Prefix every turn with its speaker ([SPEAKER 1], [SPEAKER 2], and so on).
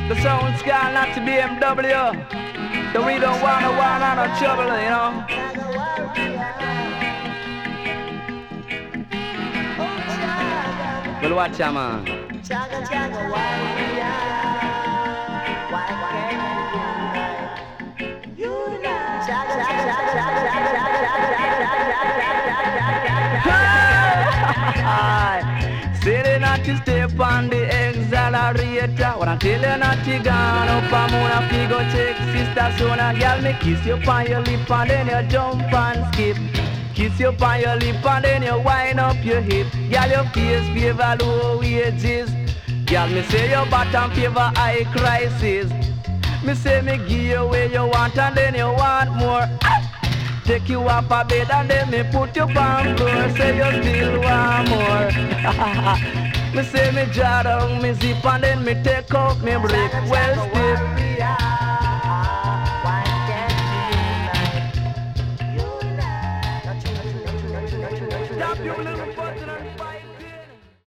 [SPEAKER 1] The sound's got not to BMW. So we don't wanna no trouble, you know. Well, watch ya, man. Say not to step on the accelerator. When I tell you not to gone up a moon a figure check. Sister son a girl me kiss you on your lip and then you jump and skip. Kiss you on your lip and then you wind up your hip. Girl your face favor low wages. Girl me say your bottom favor high crisis. Me say me give you where you want and then you want more. Take you up a bed and then me put you on floor. Say you still want more. Me say me jaw down me zip and then me take out me brick. Well stiff. Stop you little